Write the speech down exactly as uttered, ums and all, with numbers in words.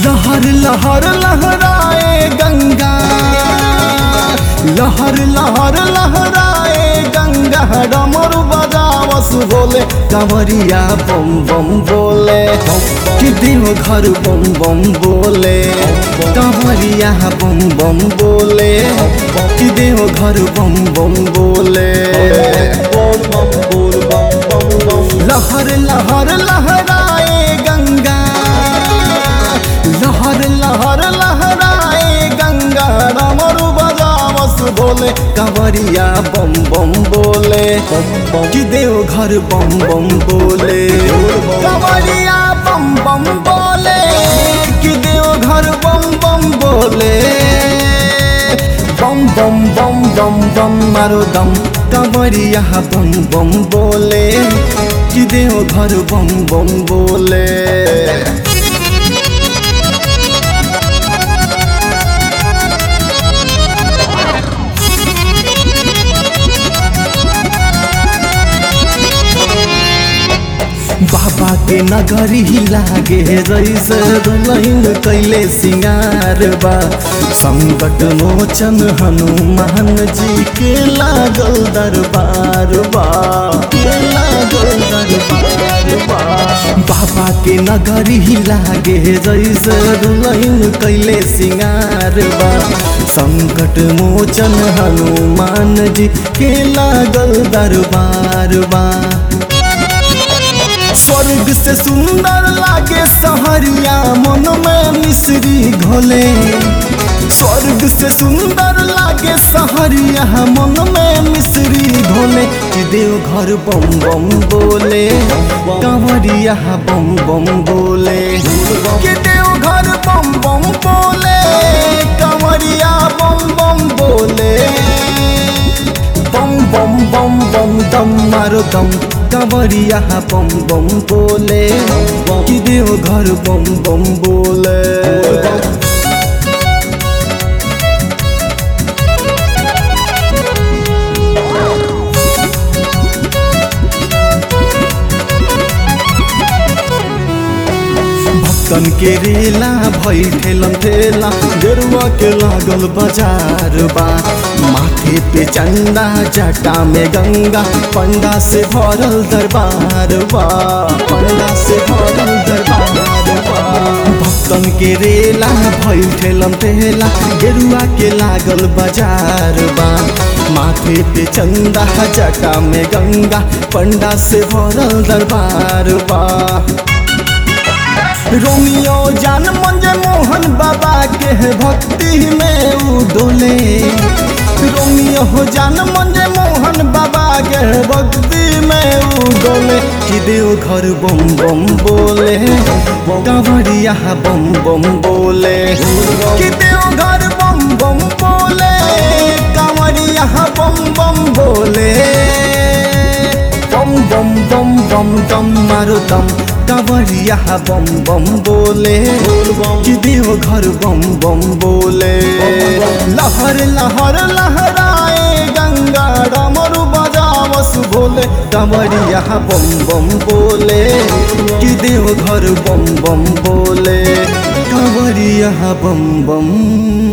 लहर लहर लहराए गंगा, लहर लहर लहराए गंगा, डमरू बजावस बोले कांवरिया बम बम बोले, कि देव घर बम बम बोले कांवरिया बम बम बोले, कि देव घर बम बम बोले। लहर लहर लहराए गंगा, लहर लहर लहराए गंगा, डमरू बजावस बोले कांवरिया बम बम बोले, कि देव घर बम बम बोले कांवरिया बम बम बोले, कि देव घर बम बम बोले। बम बम बम बम बम मारो दम कांवरिया बम बम बोले, कि देव घर बम बम बोले। बाबा के नगरी लागे जैसे दुलहिन कैले सिंगार बा, संकट मोचन हनुमान जी के लागल दरबार बा, के लागल दरबार बा। बाबा के नगरी लागे जैसे दुलहिन कैले सिंगार बा, संकट मोचन हनुमान जी के लागल दरबार बा। स्वर्ग से सुंदर लागे सहरिया मन में मिश्री घोले, स्वर्ग से सुंदर लागे सहरिया मन में मिश्री घोले, कि देव घर बम बम बोले कांवरिया बम बम बोले, कि देव घर बम बम बोले कांवरिया बम बम बोले। बम बम बम बम दम मारो दम कांवरिया बम बम बोले, कि देव घर बम बम बोले। भक्तन के रेला भई ठेलम ठेला, गेरुआ के लागल बाजार बा, माथे पे चंदा जटा में गंगा, पंडा से भरल दरबार बा, पंडा से भरल दरबार बा। भक्तन के रेला भई ठेलम ठेला, गेरुआ के लागल बाजार बा, माथे पे चंदा जटा में गंगा, पंडा से भरल दरबार बा। रोमियो जान मंजे मोहन बाबा के भक्ति में उडोले, रोमियो जान मंजे मोहन बाबा के भक्ति में उडोले, कि देव घर बम बम बोले कांवरिया बम बम बोले, कि देव घर बम बम बोले कांवरिया बम बम बोले। बम बम बम बम दम मारो दम कांवरिया बम बम बोले, कि देव घर बम बम बोले। लहर लहर लहराए गंगा, डमरू बजावस बोले कांवरिया बम बम बोले, कि देव घर बम बम बोले कांवरिया बम बम